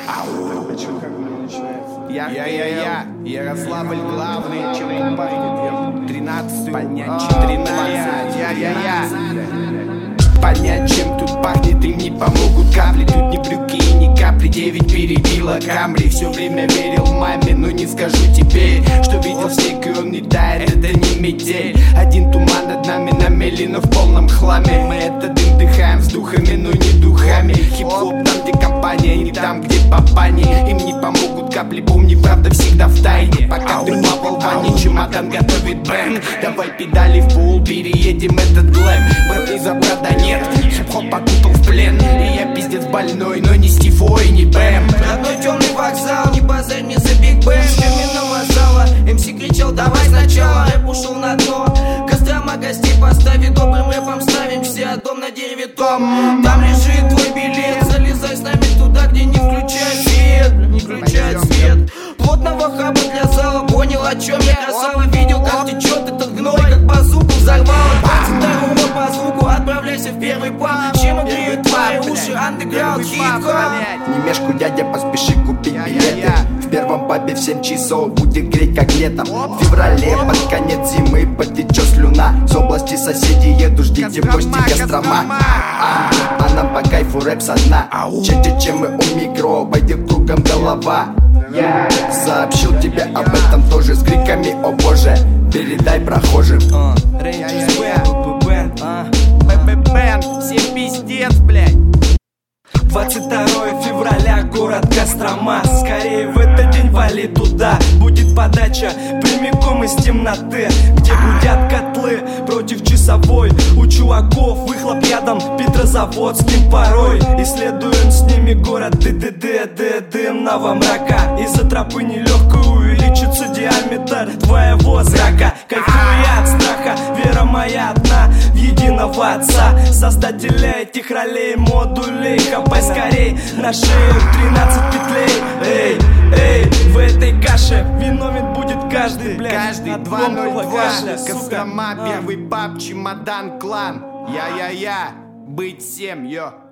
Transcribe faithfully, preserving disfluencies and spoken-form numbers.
Я-я-я, Ярославль главный, чем пахнет, тринадцать, понять, тринадцать, я-я-я. Понять, чем тут пахнет, им не помогут капли. Тут ни брюки и ни капли, девять перебила Камри. Все время верил маме, но не скажу теперь, что видел снег и он не тает, это не метель. Один туман над нами намели, но в полном хламе. Мы этот дым дыхаем с духами, но не духами. Хип-хоп там, где компания, не там, где папани. Им не помогут капли, помни, правда всегда в тайне. Пока ты плавал в ванне, чемодан готовит бэм. Давай педали в пол, переедем этот глэм. Браты за брата нет, хип-хоп окутал в плен. И я пиздец больной, но не Стифой, не Бэм. Родной темный вокзал, не базарь мне за Биг Бэм. Фирменного зала, МС кричал, давай сначала. Рэп ушел на дно, Кострома гостей поставит. Добрым рэпом ставим все, дом на дереве том. Там лежит твой билет, залезай с нами туда, где не включает свет. Не включает свет. Плотного хаба для зала, понял, о чем я, красава. Видел, как течет этот гной, как базуку взорвал. двадцать второго по звуку, отправляйся в первый план. Чем греют твои уши, андеграунд, хип-хоп. Не мешку, дядя, поспеши купить билеты. В первом пабе в семь часов будет греть, как летом. В феврале, под конец зимы, потечет слюна. С области соседей еду, ждите в гости Кострома. А, а нам по кайфу рэп со дна. Чаще, чем мы у микро, пойдет кругом голова. Я сообщил тебе об этом тоже с криками, о боже, передай прохожим. Бэм, всем пиздец, блядь. двадцать второго февраля, город Кострома. Скорее в этот день вали туда. Будет подача прямиком из темноты, где гудят котлы против часовой. У чуваков выхлоп рядом петрозаводским порой. Исследуем с ними город ДДД, дымного мрака. Из-за тропы нелегко увеличится диаметр твоего зрака. Кайфую я от страха, вера моя одна в единого отца, создателя этих ролей, модулей. Хапай скорей на шею тринадцать петлей. Эй, эй, в этой каше виновен будет каждый, блядь. Каждый два ноль два, Кострома, первый паб, чемодан, клан. Я-я-я, быть всем, йо.